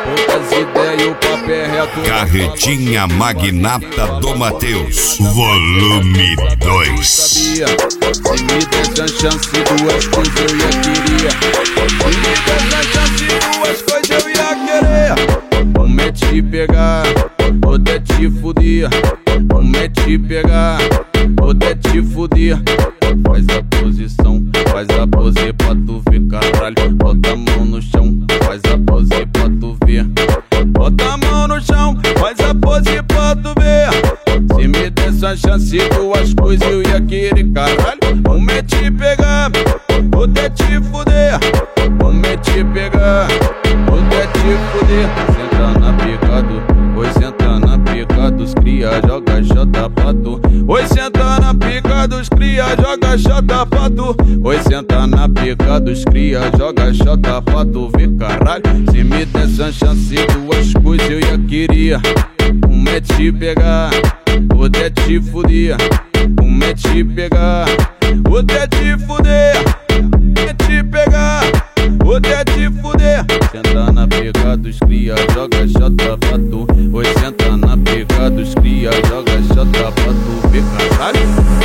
poucas ideias e o papo é reto. Carretinha Magnata do Mateus, volume 2. Se me desse a chance, duas coisas eu ia querer. Se me desse a chance, duas coisas eu ia querer. Uma é te pegar, outra é te fuder. Uma é te pegar, outra é te fuder. Faz a posição, faz a pose pra tu ver, caralho. Bota a mão no chão, faz a pose pra tu ver. Bota a mão no chão, faz a pose pra tu ver. Se me desse a chance, duas coisas eu ia querer, caralho. Uma é te pegar, outra é te fuder. Uma é te pegar, outra é te fuder. Senta na picado, oi, senta na pica dos cria, joga xota pra tu. Oi, senta na pica dos cria, joga xota pra tu. Oi, senta na pica dos cria, joga xota pra tu ver, caralho. Se me desse a chance, duas coisas eu ia querer. Uma é te pegar, outra é te fuder. Uma é te pegar, outra é te fuder. É te pegar, outra é te fuder. Senta na pica dos cria, joga xota pra tu. Oi, senta na pica dos cria, joga xota pra tu ver, caralho.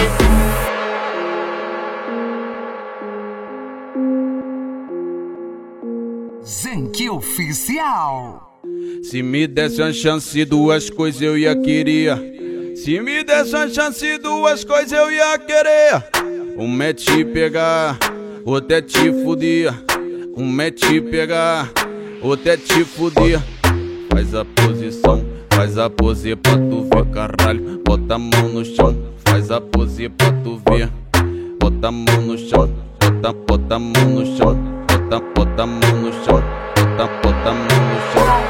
Zank Oficial. Se me desse uma chance, duas coisas eu ia querer. Se me desse uma chance, duas coisas eu ia querer. Uma é te pegar, outra é te fuder. Uma é te pegar, outra é te fuder. Faz a posição, faz a pose pra tu ver, caralho. Bota a mão no chão, faz a pose pra tu ver. Bota a mão no chão, bota a mão no chão. Bota a mão no chão, bota a mão no chão.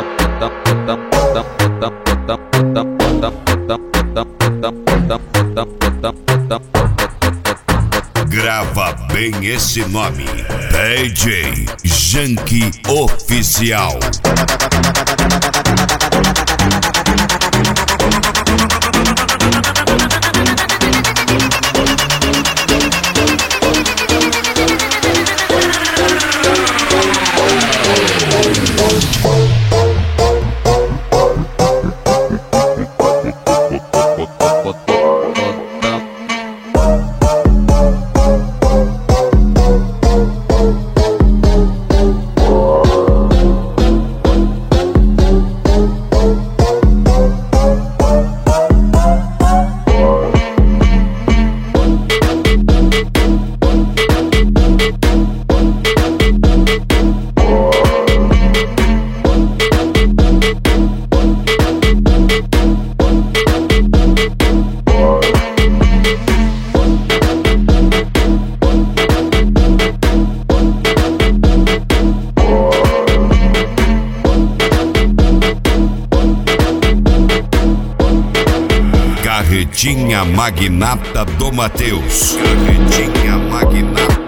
Grava bem esse nome, DJ Zank Oficial. Carretinha Magnata do Mateus. Carretinha Magnata